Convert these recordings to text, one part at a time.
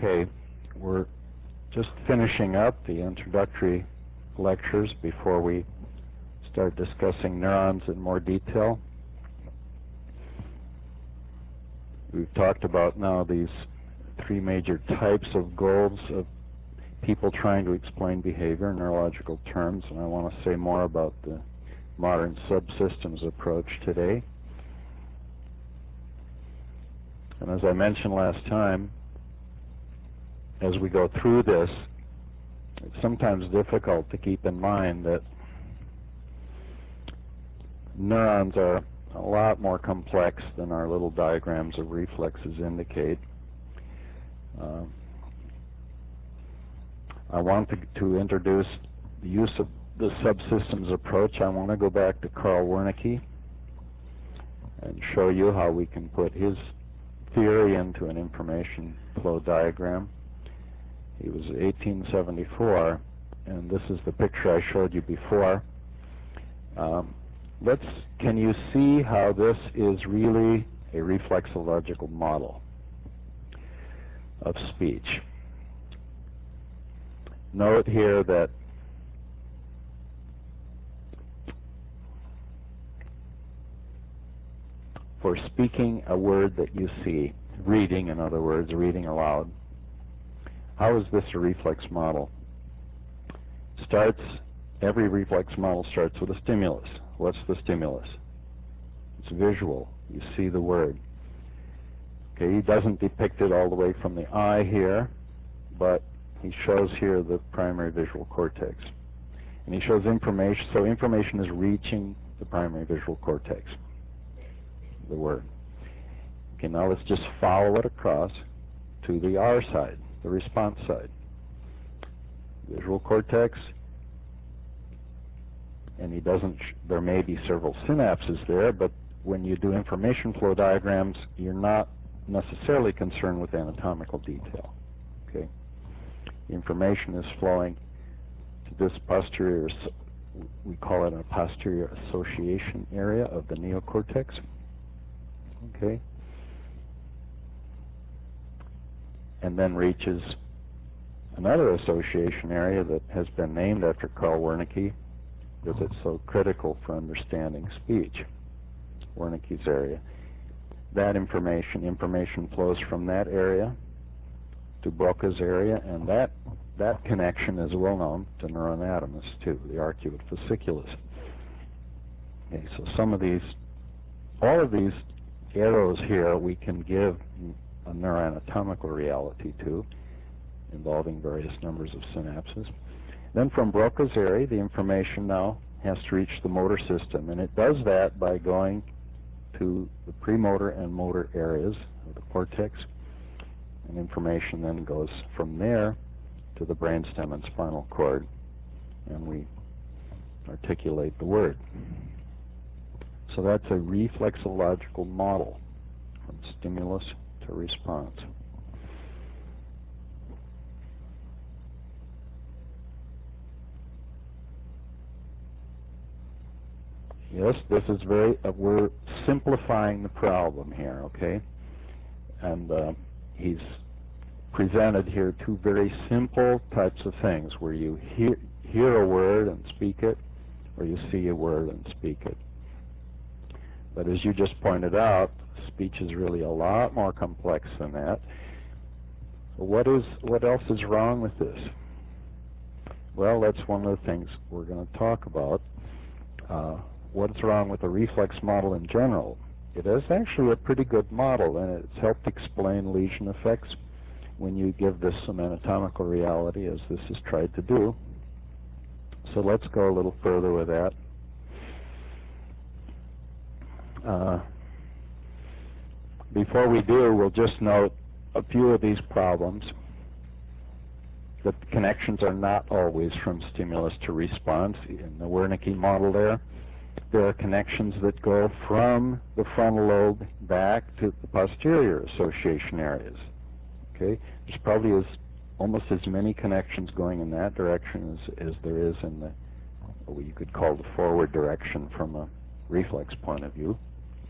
Okay, we're just finishing up the introductory lectures before we start discussing neurons in more detail. We've talked about now these three major types of goals of people trying to explain behavior in neurological terms, and I want to say more about the modern subsystems approach today. And as I mentioned last time, as we go through this, it's sometimes difficult to keep in mind that neurons are a lot more complex than our little diagrams of reflexes indicate. I want to introduce the use of the subsystems approach. I want to go back to Carl Wernicke and show you how we can put his theory into an information flow diagram. He was 1874, and this is the picture I showed you before. Can you see how this is really a reflexological model of speech? Note here that for speaking a word that you see, reading, in other words, reading aloud, how is this a reflex model? Every reflex model starts with a stimulus. What's the stimulus? It's visual. You see the word. Okay, he doesn't depict it all the way from the eye here, but he shows here the primary visual cortex. And he shows information, so information is reaching the primary visual cortex, the word. Okay, now let's just follow it across to the R side, the response side. Visual cortex, and he doesn't, there may be several synapses there, but when you do information flow diagrams, you're not necessarily concerned with anatomical detail. Okay, the information is flowing to this posterior, we call it a posterior association area of the neocortex. Okay, and then reaches another association area that has been named after Carl Wernicke because it's so critical for understanding speech, Wernicke's area. That information flows from that area to Broca's area, and that connection is well known to neuroanatomists too, the arcuate fasciculus. Okay, so all of these arrows here we can give a neuroanatomical reality to, involving various numbers of synapses. Then from Broca's area, the information now has to reach the motor system, and it does that by going to the premotor and motor areas of the cortex, and information then goes from there to the brainstem and spinal cord, and we articulate the word. So that's a reflexological model from stimulus to response. Yes, this is we're simplifying the problem here, okay? And he's presented here two very simple types of things, where you hear a word and speak it, or you see a word and speak it. But as you just pointed out, speech is really a lot more complex than that. What else is wrong with this? Well, that's one of the things we're going to talk about. What's wrong with the reflex model in general? It is actually a pretty good model, and it's helped explain lesion effects when you give this some anatomical reality, as this is tried to do. So let's go a little further with that. Before we do, we'll just note a few of these problems, that the connections are not always from stimulus to response. In the Wernicke model there are connections that go from the frontal lobe back to the posterior association areas. Okay, there's probably almost as many connections going in that direction as there is in what you could call the forward direction from a reflex point of view.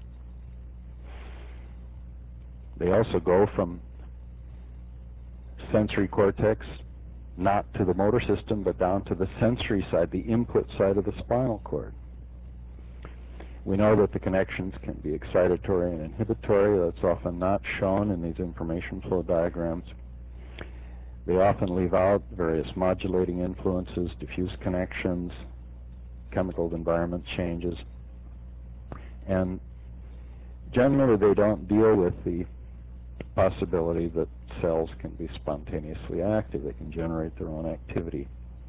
They also go from sensory cortex, not to the motor system, but down to the sensory side, the input side of the spinal cord. We know that the connections can be excitatory and inhibitory. That's often not shown in these information flow diagrams. They often leave out various modulating influences, diffuse connections, chemical environment changes, and generally they don't deal with the possibility that cells can be spontaneously active. They can generate their own activity.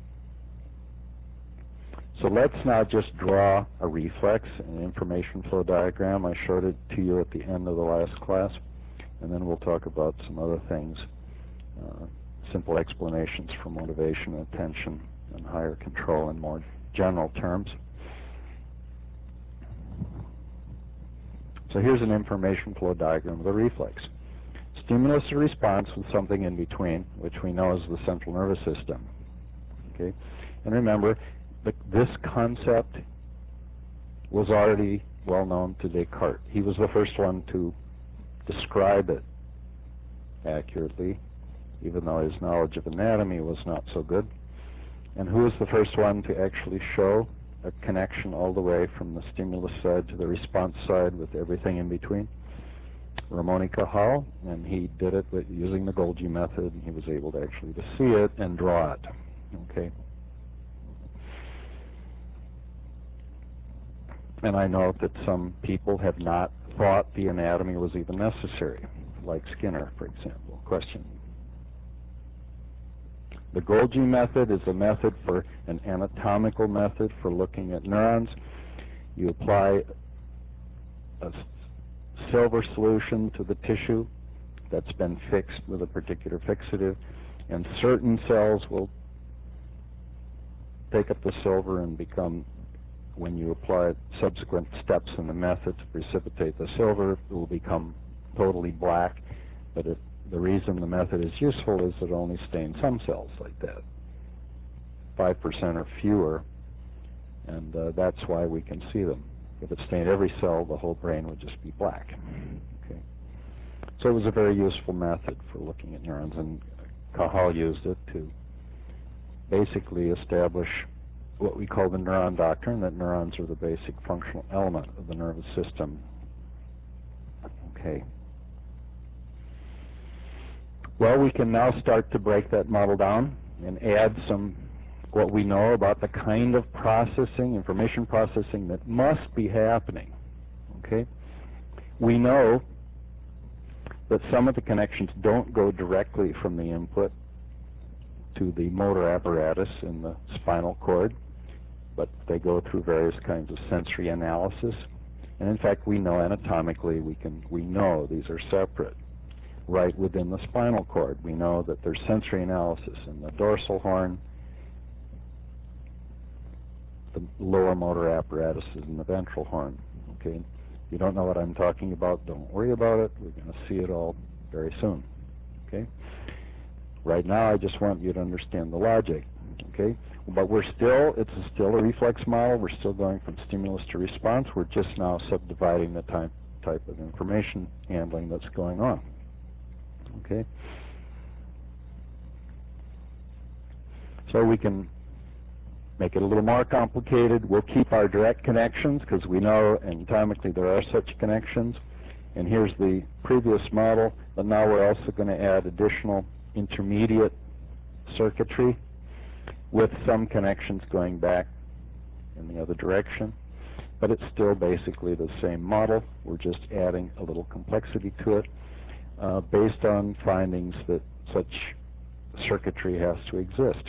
So let's now just draw a reflex, an information flow diagram. I showed it to you at the end of the last class, and then we'll talk about some other things, simple explanations for motivation, attention, and higher control in more general terms. So here's an information flow diagram of the reflex. Stimulus or response with something in between, which we know is the central nervous system. Okay? And remember, this concept was already well known to Descartes. He was the first one to describe it accurately, even though his knowledge of anatomy was not so good. And who was the first one to actually show a connection all the way from the stimulus side to the response side with everything in between? Ramon Cajal, and he did it using the Golgi method, and he was able to actually to see it and draw it. Okay. And I know that some people have not thought the anatomy was even necessary, like Skinner, for example. Question. The Golgi method is a method for an anatomical method for looking at neurons. You apply a silver solution to the tissue that's been fixed with a particular fixative, and certain cells will take up the silver and become, when you apply subsequent steps in the method to precipitate the silver, it will become totally black. But the reason the method is useful is it only stains some cells like that, 5% or fewer, and that's why we can see them. If it stained every cell, the whole brain would just be black. Okay. So it was a very useful method for looking at neurons, and Cajal used it to basically establish what we call the neuron doctrine, that neurons are the basic functional element of the nervous system. Okay. Well, we can now start to break that model down and add some what we know about the kind of processing, information processing that must be happening. Okay? We know that some of the connections don't go directly from the input to the motor apparatus in the spinal cord, but they go through various kinds of sensory analysis. And in fact, we know anatomically, we know these are separate. Right within the spinal cord, we know that there's sensory analysis in the dorsal horn, the lower motor apparatus is in the ventral horn. Okay? If you don't know what I'm talking about, don't worry about it. We're going to see it all very soon. Okay? Right now, I just want you to understand the logic. Okay? But it's still a reflex model. We're still going from stimulus to response. We're just now subdividing the type of information handling that's going on. Okay? So we can make it a little more complicated. We'll keep our direct connections because we know anatomically there are such connections. And here's the previous model, but now we're also going to add additional intermediate circuitry with some connections going back in the other direction. But it's still basically the same model. We're just adding a little complexity to it based on findings that such circuitry has to exist.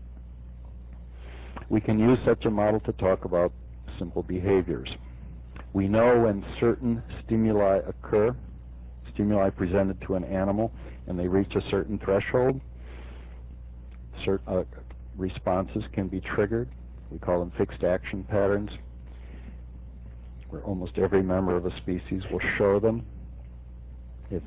We can use such a model to talk about simple behaviors. We know when certain stimuli occur, stimuli presented to an animal, and they reach a certain threshold, certain responses can be triggered. We call them fixed action patterns, where almost every member of a species will show them. If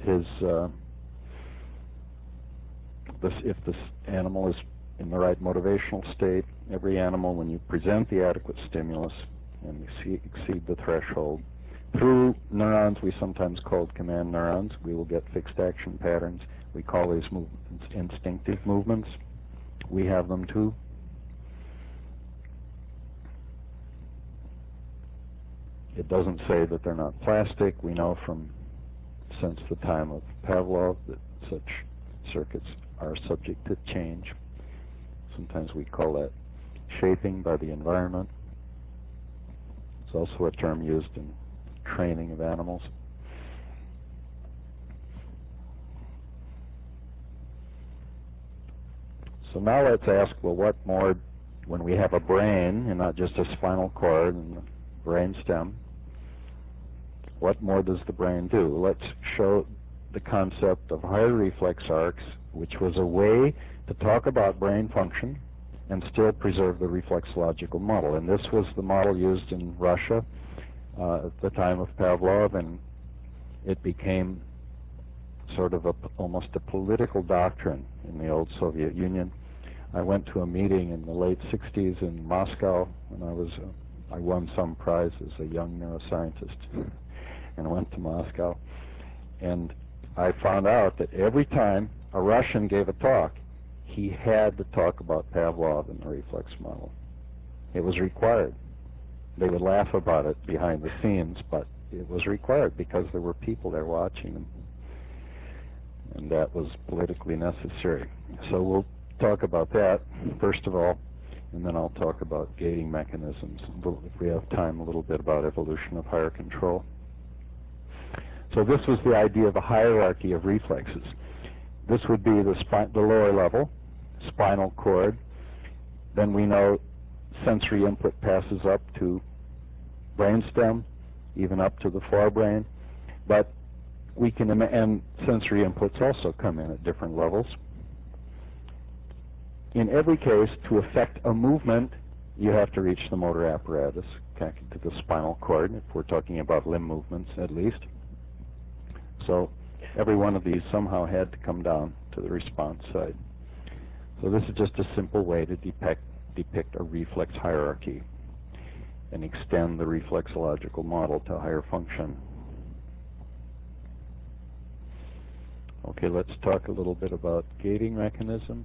this animal is in the right motivational state, every animal, when you present the adequate stimulus and you exceed the threshold, through neurons we sometimes called command neurons, we will get fixed action patterns. We call these movements instinctive movements. We have them too. It doesn't say that they're not plastic. We know since the time of Pavlov that such circuits are subject to change. Sometimes we call that shaping by the environment. It's also a term used in training of animals. So now let's ask, well, what more, when we have a brain and not just a spinal cord and the brain stem, what more does the brain do? Let's show the concept of higher reflex arcs, which was a way to talk about brain function and still preserve the reflexological model. And this was the model used in Russia at the time of Pavlov, and it became sort of almost a political doctrine in the old Soviet Union. I went to a meeting in the late 60s in Moscow when I won some prize as a young neuroscientist and went to Moscow. And I found out that every time a Russian gave a talk, he had to talk about Pavlov and the reflex model. It was required. They would laugh about it behind the scenes, but it was required because there were people there watching them. And that was politically necessary. So we'll talk about that first of all, and then I'll talk about gating mechanisms. If we have time, a little bit about evolution of higher control. So this was the idea of a hierarchy of reflexes. This would be the lower level, spinal cord. Then we know sensory input passes up to brainstem, even up to the forebrain. But we can, and sensory inputs also come in at different levels. In every case, to affect a movement, you have to reach the motor apparatus, connected to the spinal cord, if we're talking about limb movements at least. So every one of these somehow had to come down to the response side. So this is just a simple way to depict a reflex hierarchy and extend the reflexological model to higher function. Okay, let's talk a little bit about gating mechanisms.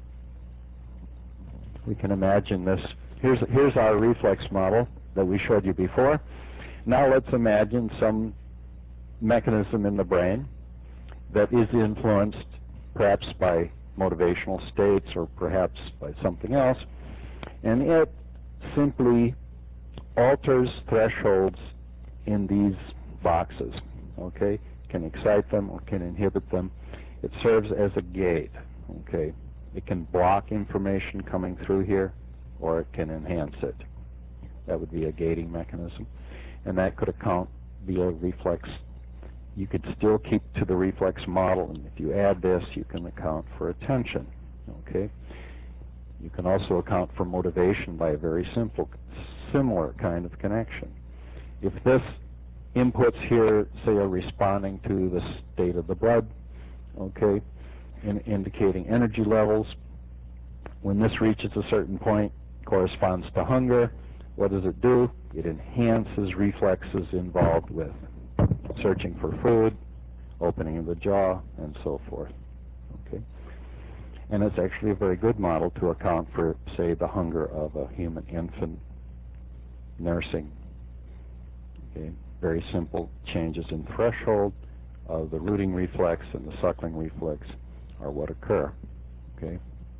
We can imagine this. Here's our reflex model that we showed you before. Now let's imagine some mechanism in the brain that is influenced perhaps by motivational states or perhaps by something else, and it simply alters thresholds in these boxes, okay? Can excite them or can inhibit them. It serves as a gate, okay? It can block information coming through here, or it can enhance it. That would be a gating mechanism. And that could be a reflex. You could still keep to the reflex model, and if you add this, you can account for attention, okay? You can also account for motivation by a very similar kind of connection. If this inputs here, say, are responding to the state of the blood, okay, indicating energy levels, when this reaches a certain point, corresponds to hunger, what does it do? It enhances reflexes involved with searching for food, opening of the jaw, and so forth, okay? And it's actually a very good model to account for, say, the hunger of a human infant nursing, okay? Very simple changes in threshold of the rooting reflex and the suckling reflex are what occur, okay?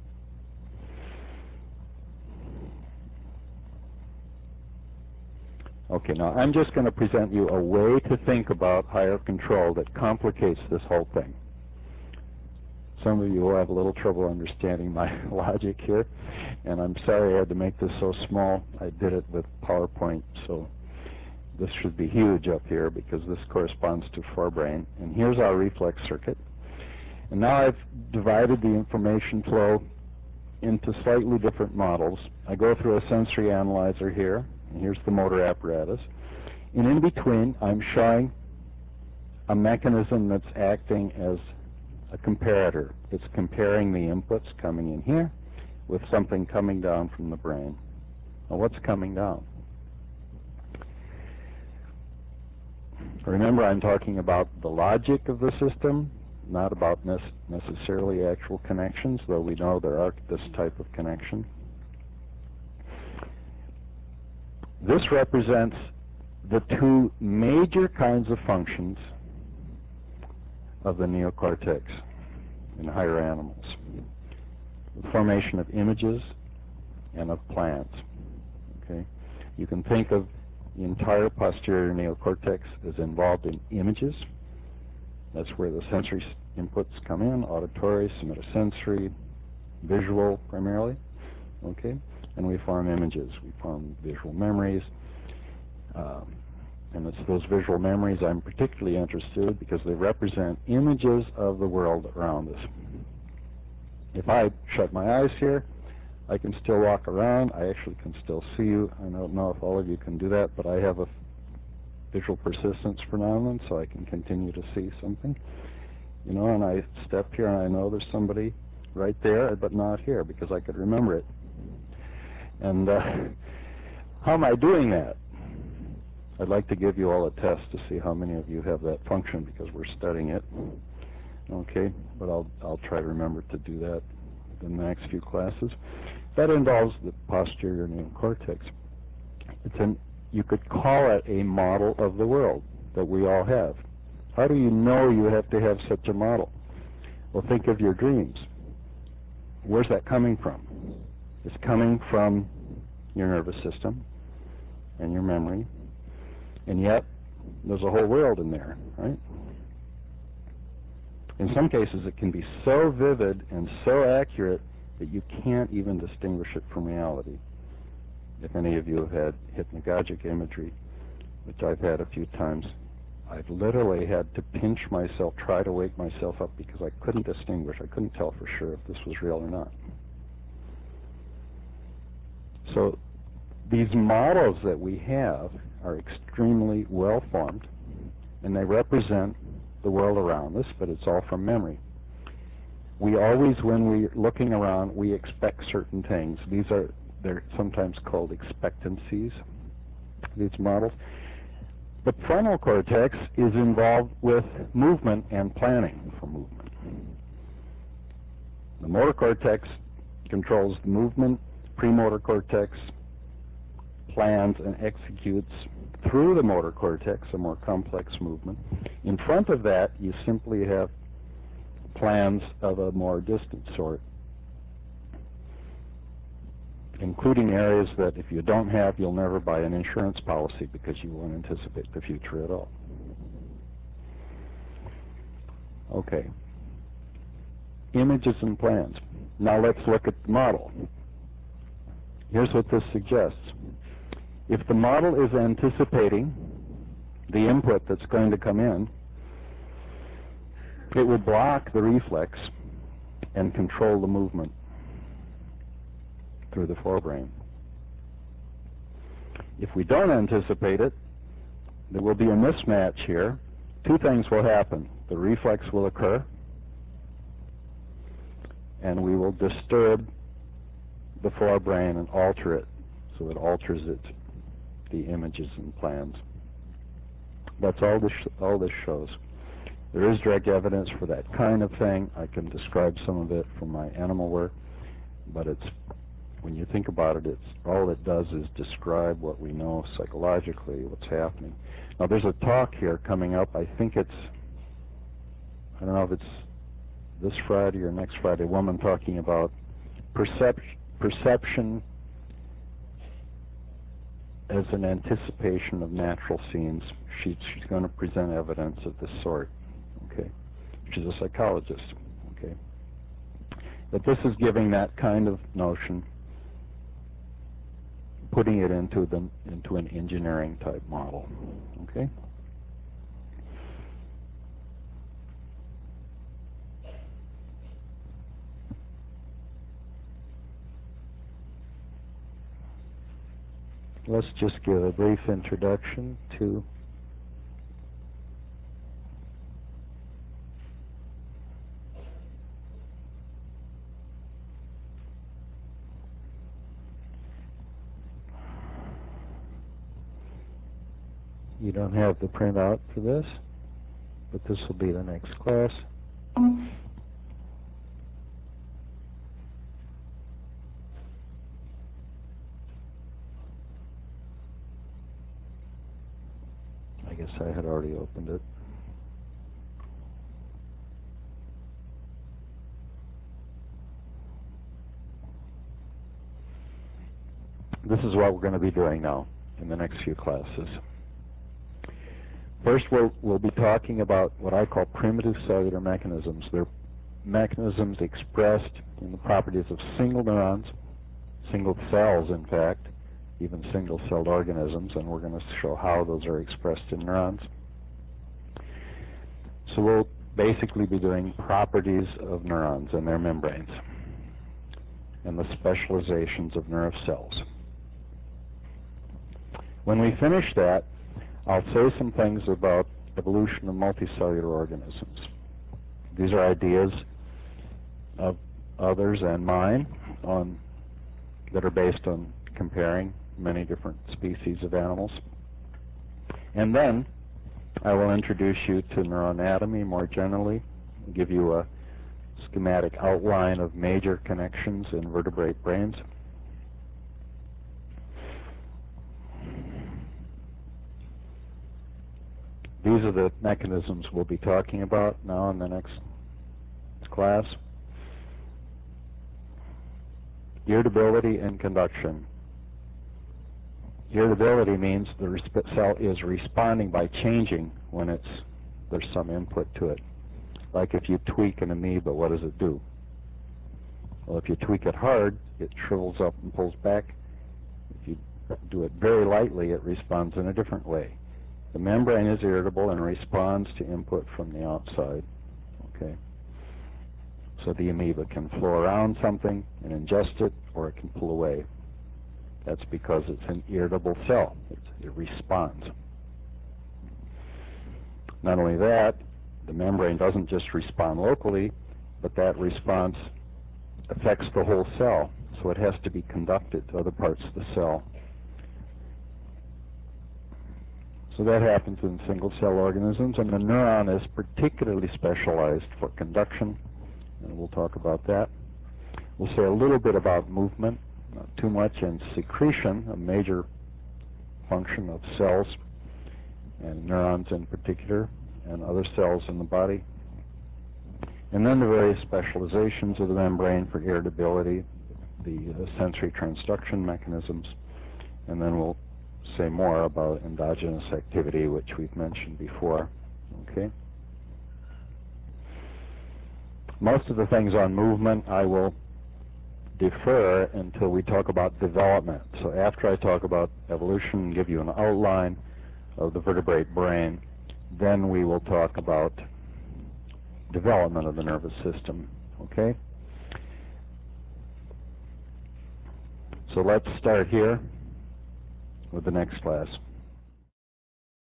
Okay, now I'm just going to present you a way to think about higher control that complicates this whole thing. Some of you will have a little trouble understanding my logic here, and I'm sorry I had to make this so small. I did it with PowerPoint, so this should be huge up here because this corresponds to forebrain. And here's our reflex circuit. And now I've divided the information flow into slightly different models. I go through a sensory analyzer here, and here's the motor apparatus. And in between, I'm showing a mechanism that's acting as a comparator. It's comparing the inputs coming in here with something coming down from the brain. Now, what's coming down? Remember, I'm talking about the logic of the system, not about necessarily actual connections, though we know there are this type of connection. This represents the two major kinds of functions of the neocortex in higher animals: the formation of images and of plans. Okay, you can think of the entire posterior neocortex as involved in images. That's where the sensory inputs come in: auditory, somatosensory, visual primarily. Okay, and we form images. We form visual memories. And it's those visual memories I'm particularly interested in because they represent images of the world around us. If I shut my eyes here, I can still walk around. I actually can still see you. I don't know if all of you can do that, but I have a visual persistence phenomenon, so I can continue to see something. You know, and I step here and I know there's somebody right there, but not here, because I could remember it. And how am I doing that? I'd like to give you all a test to see how many of you have that function, because we're studying it. Okay, but I'll try to remember to do that in the next few classes. That involves the posterior neocortex. You could call it a model of the world that we all have. How do you know you have to have such a model? Well, think of your dreams. Where's that coming from? It's coming from your nervous system and your memory, and yet there's a whole world in there, right? In some cases, it can be so vivid and so accurate that you can't even distinguish it from reality. If any of you have had hypnagogic imagery, which I've had a few times, I've literally had to pinch myself, try to wake myself up, because I couldn't distinguish. I couldn't tell for sure if this was real or not. So these models that we have are extremely well formed, and they represent the world around us, but it's all from memory. We always, when we're looking around, we expect certain things. They're sometimes called expectancies, these models. The frontal cortex is involved with movement and planning for movement. The motor cortex controls the movement. Premotor cortex plans and executes through the motor cortex a more complex movement. In front of that, you simply have plans of a more distant sort, including areas that if you don't have, you'll never buy an insurance policy because you won't anticipate the future at all. Okay. Images and plans. Now let's look at the model. Here's what this suggests. If the model is anticipating the input that's going to come in, it will block the reflex and control the movement through the forebrain. If we don't anticipate it, there will be a mismatch here. Two things will happen. The reflex will occur, and we will disturb the forebrain and alter it, so it alters the images and plans. That's all this shows. There is direct evidence for that kind of thing. I can describe some of it from my animal work, but when you think about it, all it does is describe what we know psychologically, what's happening. Now, there's a talk here coming up. I think I don't know if it's this Friday or next Friday, a woman talking about perception as an anticipation of natural scenes. She's going to present evidence of this sort. Okay, she's a psychologist. Okay, but this is giving that kind of notion, putting it into an engineering type model. Okay. Let's just give a brief introduction to you don't have the printout for this, but this will be the next class. I guess I had already opened it. This is what we're going to be doing now in the next few classes. First, we'll be talking about what I call primitive cellular mechanisms. They're mechanisms expressed in the properties of single neurons, single cells, in fact, even single-celled organisms, and we're going to show how those are expressed in neurons. So we'll basically be doing properties of neurons and their membranes and the specializations of nerve cells. When we finish that, I'll say some things about evolution of multicellular organisms. These are ideas of others and mine that are based on comparing many different species of animals. And then I will introduce you to neuroanatomy more generally, give you a schematic outline of major connections in vertebrate brains. These are the mechanisms we'll be talking about now in the next class. Irritability and conduction. Irritability means the cell is responding by changing when there's some input to it. Like if you tweak an amoeba, what does it do? Well, if you tweak it hard, it shrivels up and pulls back. If you do it very lightly, it responds in a different way. The membrane is irritable and responds to input from the outside. Okay. So the amoeba can flow around something and ingest it, or it can pull away. That's because it's an irritable cell. It responds. Not only that, the membrane doesn't just respond locally, but that response affects the whole cell, so it has to be conducted to other parts of the cell. So that happens in single-cell organisms, and the neuron is particularly specialized for conduction, and we'll talk about that. We'll say a little bit about movement, not too much, and secretion, a major function of cells, and neurons in particular, and other cells in the body. And then the various specializations of the membrane for irritability, the sensory transduction mechanisms, and then we'll say more about endogenous activity, which we've mentioned before. Okay. Most of the things on movement I will defer until we talk about development. So after I talk about evolution and give you an outline of the vertebrate brain, then we will talk about development of the nervous system. Okay? So let's start here with the next class.